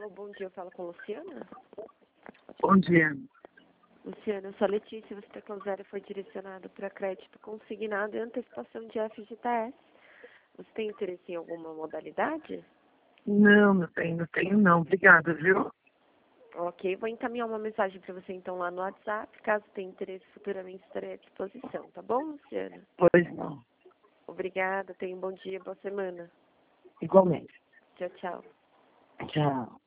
Alô, bom dia, eu falo com a Luciana. Bom dia. Luciana, eu sou a Letícia, você está clausura foi direcionado para crédito consignado e antecipação de FGTS. Você tem interesse em alguma modalidade? Não tenho não. Obrigada, viu? Ok, vou encaminhar uma mensagem para você então lá no WhatsApp. Caso tenha interesse, futuramente estarei à disposição, tá bom, Luciana? Pois não. Obrigada, tenha um bom dia, boa semana. Igualmente. Tchau, tchau. Tchau.